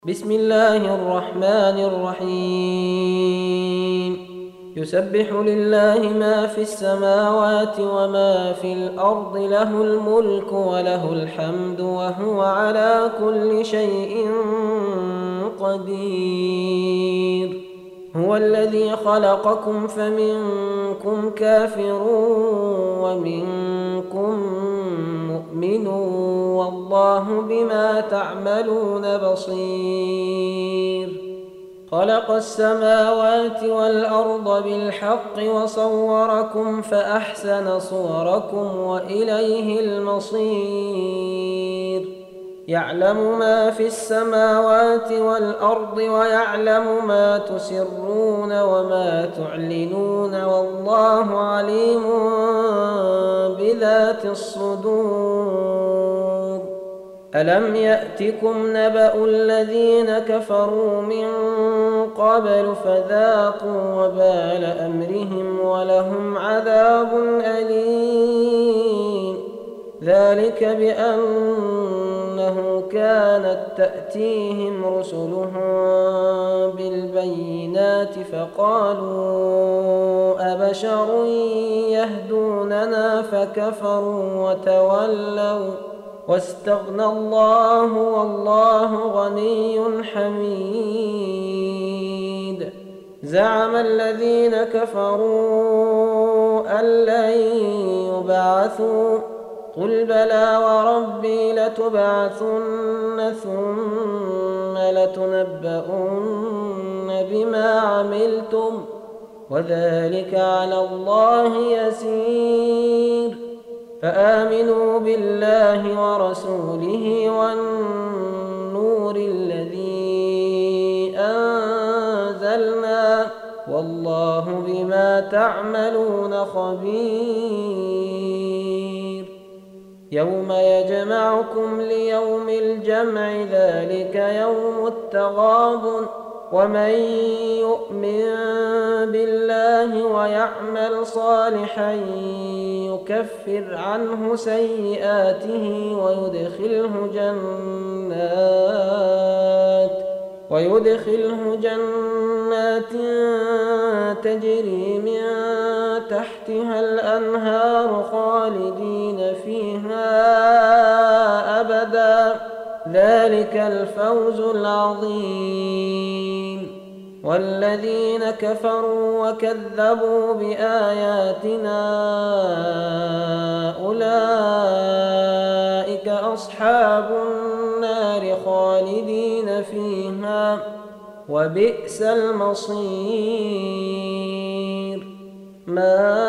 بسم الله الرحمن الرحيم. يسبح لله ما في السماوات وما في الأرض، له الملك وله الحمد وهو على كل شيء قدير. هو الذي خلقكم فمنكم كافر ومنكم مؤمن، والله بما تعملون بصير. خلق السماوات والأرض بالحق وصوركم فأحسن صوركم وإليه المصير. يعلم ما في السماوات والأرض ويعلم ما تسرون وما تعلنون، والله عليم بذات الصدور. ألم يأتكم نبأ الذين كفروا من قبل فذاقوا وبال أمرهم ولهم عذاب أليم. ذلك بأنه كانت تأتيهم رسلهم بالبينات فقالوا أبشر يهدوننا فكفروا وتولوا واستغنى الله والله غني حميد. زعم الذين كفروا أن لن يبعثوا، قل بلى وربي لتبعثن ثم لتنبؤن بما عملتم وذلك على الله يسير. فآمنوا بالله ورسوله والنور الذي أنزلنا، والله بما تعملون خبير. يوم يجمعكم ليوم الجمع، ذلك يوم التغابن. ومن يؤمن بالله ويعمل صالحا يكفر عنه سيئاته ويدخله جنات تجري من تحتها الأنهار خالدين فيها أبدا، ذلك الفوز العظيم. والذين كفروا وكذبوا بآياتنا أولئك أصحاب النار خالدين فيها، وبئس المصير. ما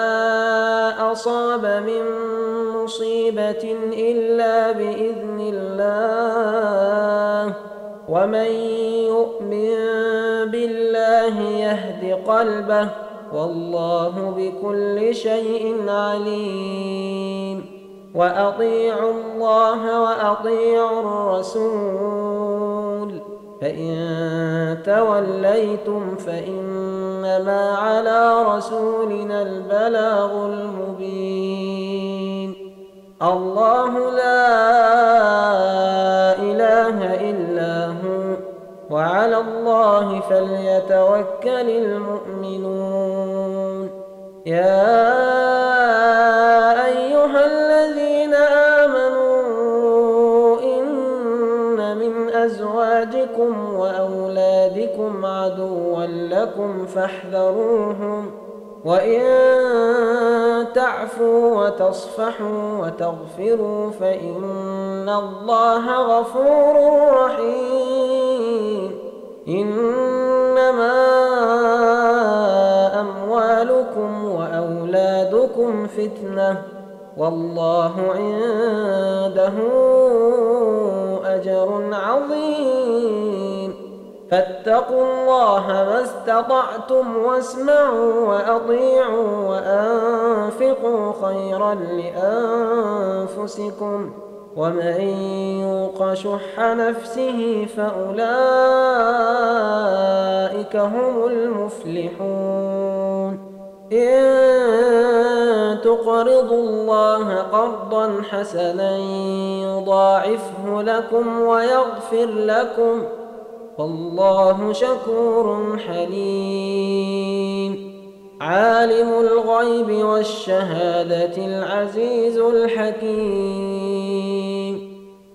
أصاب من مصيبة إلا بإذن الله، ومن يؤمن بالله يهد قلبه، والله بكل شيء عليم. وأطيعوا الله وأطيعوا الرسول، فإن توليتم فإنما على رسولنا البلاغ المبين. الله لا إله إلا هو، وعلى الله فليتوكل المؤمنون. يا أيها الذين آمنوا إن من أزواجكم وأولادكم عدوا لكم فاحذروهم، وإن تعفوا وتصفحوا وتغفروا فإن الله غفور رحيم. إنما أموالكم وأولادكم فتنة، والله عنده أجر عظيم. فاتقوا الله ما استطعتم واسمعوا وأطيعوا وأنفقوا خيرا لأنفسكم، ومن يوق شح نفسه فأولئك هم المفلحون. إن تقرضوا الله قرضا حسنا يضاعفه لكم ويغفر لكم والله شكور حليم. عالم الغيب والشهادة العزيز الحكيم.